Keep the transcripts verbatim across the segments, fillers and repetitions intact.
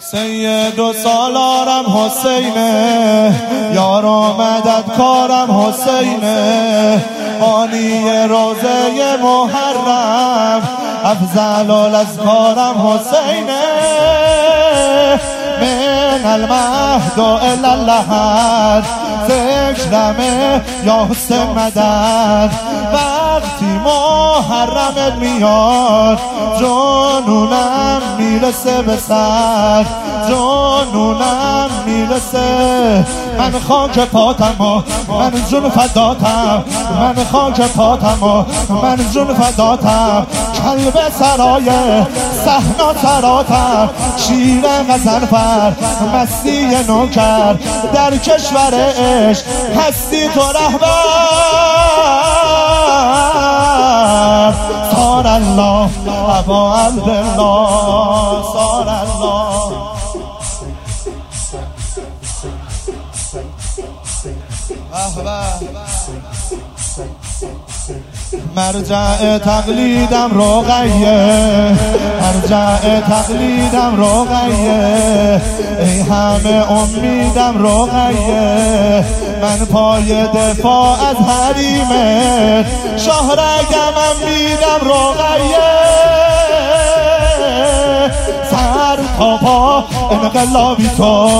سید و سالارم حسینه، یار آمدد کارم حسینه. بانی روزه محرم، افضل الاذکارم حسینه. من المهد الی اللحد، ذکرمه یا حسین مدد. وقتی محرمت میاد، جنونم میرسه به سر، جنونم میرسه. من خاک پاتم و من جون فداتم، من خاک پاتم و من جون فداتم. کلب سرای صحنا سراتم، شیر غزل فر مستی نوکر. در کشور عشق هستی تو رهبر. صار الله ابا عبدالله، صار الله. مرجع تقلیدم رقیه، مرجع تقلیدم رقیه. ای همه امیدم رقیه، من پای دفاع از حریمت. شاهرگمم میدم رقیه، سر تا پا انقلابی تو،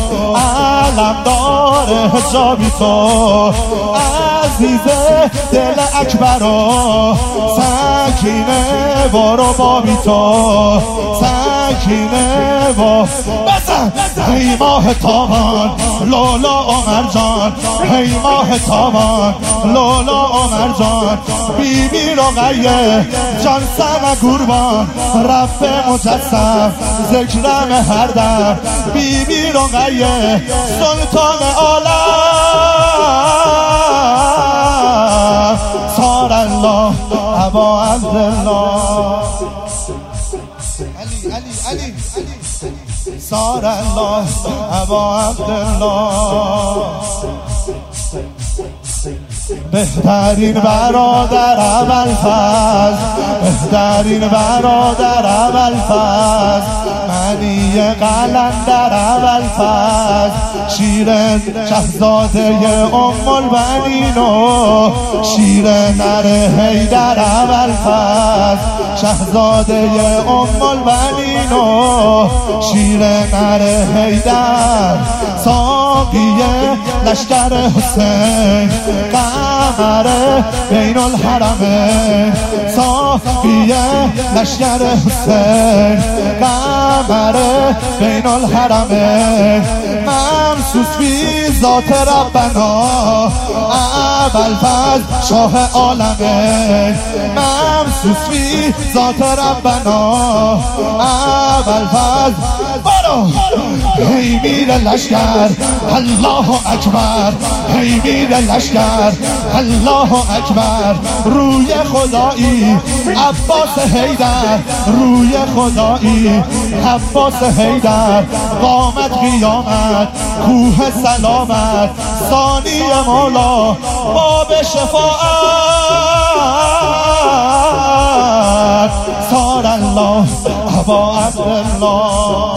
علمدار حجابی تو. عزیز دل اکبرو، سکینه بارو بابی تو، سکینه با بزن. ای ماه تابان لولا عمر جان، ای ماه تابان لولا عمر جان. بی بی رقیه جان سم قربان، رب مجسم ذکرم هر دم. بی بی رقیه سلطان عالم، صار الله ابا عبدالله. علی علی علی صار الله ابا عبدالله. بهترین برادر ابوالفضل، بهترین برادر ابوالفضل. منی قلندر ابوالفضل، شیرین شهزاده ام البنین و شیر نر حیدر ابوالفضل. شهزاده ام البنین و شیر نر حیدر. ساقی لشکر حسین، قمر بین الحرمین. ساقی لشکر حسین، قمر بین الحرمین. ممسوس بی ذات ربنا، ابوالفضل شاه عالمین. ممسوس بی ذات ربنا، ابوالفضل. برو هی میره لشکر الله اکبر، هی میره لشکر الله اکبر. روی خدایی عباس حیدر، روی خدایی عباس حیدر. قامت قیامت کوه سلامت، ثانی مولا باب شفاعت. صار الله ابا عبدالله.